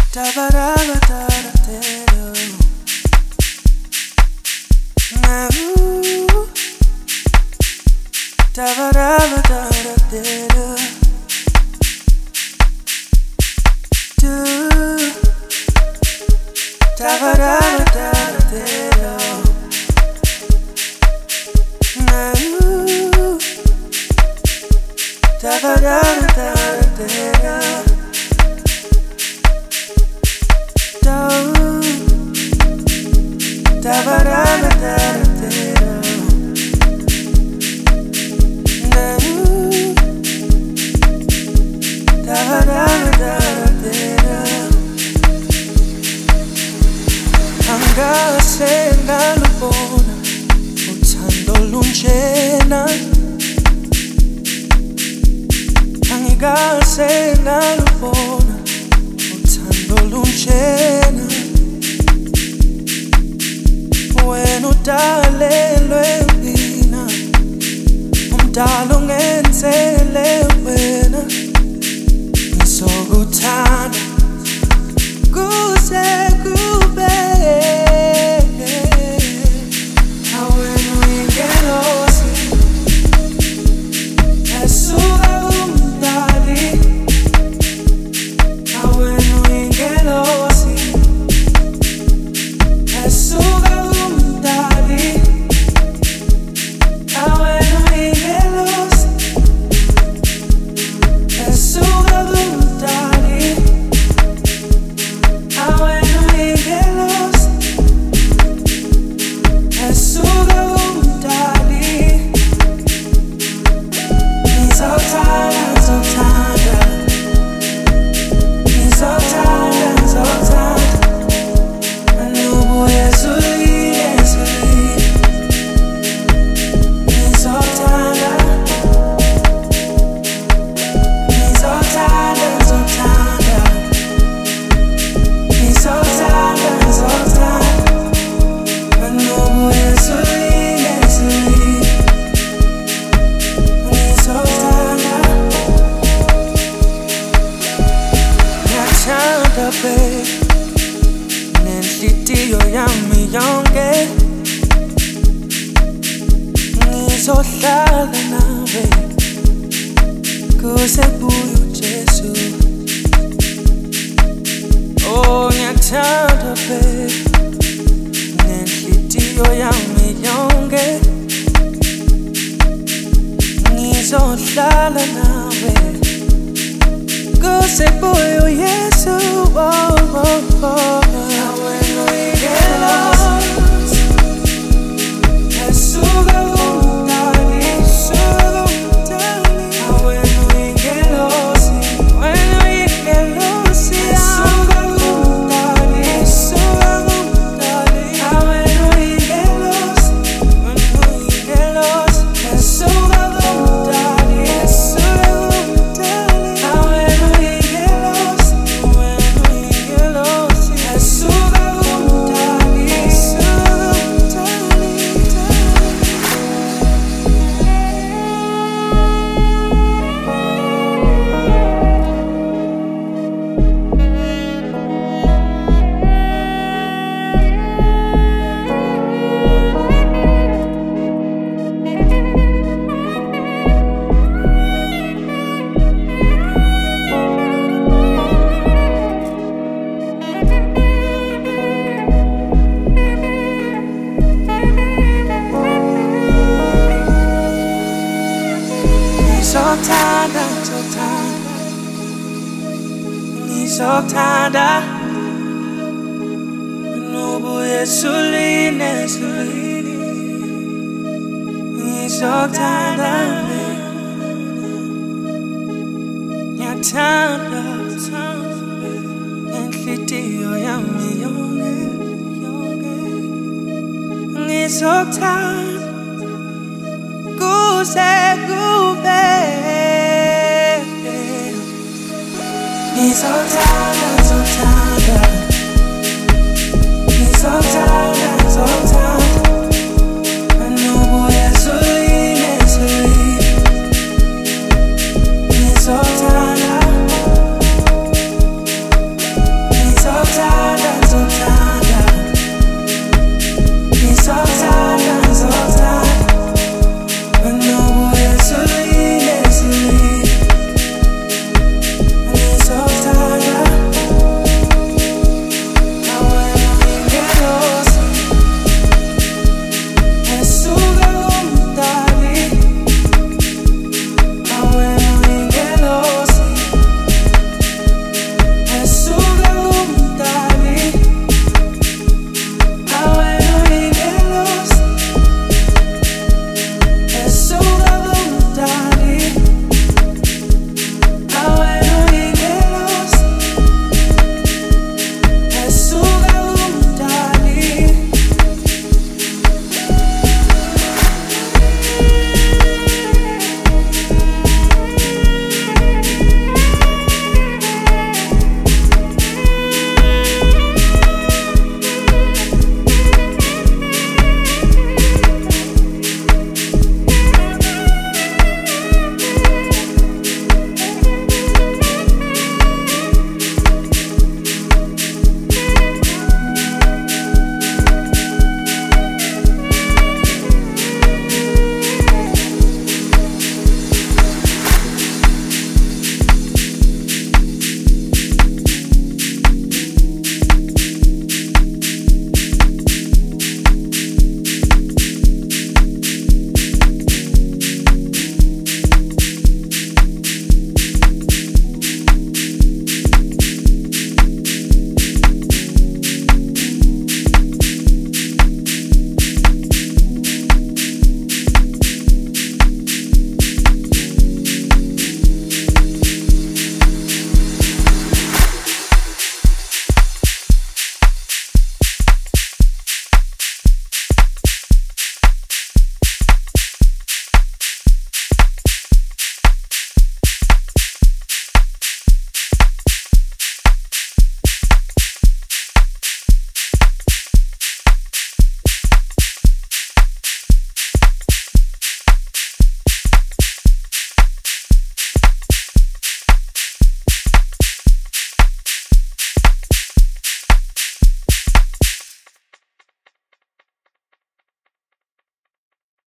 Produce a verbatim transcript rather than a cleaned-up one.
Da-ba-da-ba-da-da-da-da. Na-ooh. Da-ba-da-ba-da-da-da-da. Do. Da-ba-da-ba-da-da-da-da. Na-ooh. Da-ba-da-ba-da-da-da-da. Da-ba-da-ba-da-da-da. Angase ngalubona uthando lunjena, angikase ngalubona uthando lunjena. Wena udalelwe mina, umdalo ungenzele wena. Ngizokuthanda kuze kube awena uyingelosi esuka kumdali. Awena uyingelosi esuka kumdali. Awena uyingelosi esuka kumdali. Awena uyingelosi esuka kumdali. Ngizothanda, ngizothanda, ngizothanda, ngizothanda. Anubuye ezulwini, ezulwini. Ngizothanda, ngizothanda, ngizothanda. Ngizothanda, ngizothanda. Anubuye ezulwini, ezulwini. Ngizothanda. Ngiyathanda babe, nenhliziyo yami yonke. Ngizohlala nawe kuze kubuye uJesu. Oh, ngiyathanda babe, nenhliziyo yami yonke. Ngizohlala nawe kuze kubuye uYesu. Oh, oh, oh. Awena uyingelosi esuka kumdali, esuka kumdali. Awena uyingelosi, awena uyingelosi esuka kumdali, esuka kumdali. Awena uyingelosi, awena uyingelosi esuka kumdali, esuka kumdali. Awena uyingelosi, awena uyingelosi esuka kumdali, esuka kumdali. Ngizothanda, ngizothanda, ngizothanda. Anubuye ezulwini, ezulwini. Ngizothanda, ngiyathanda, nenhliziyo yami yonke, yonke. Ngizothanda kuze kube. Ngizothanda, ngizothanda, ngizothanda, ngizothanda.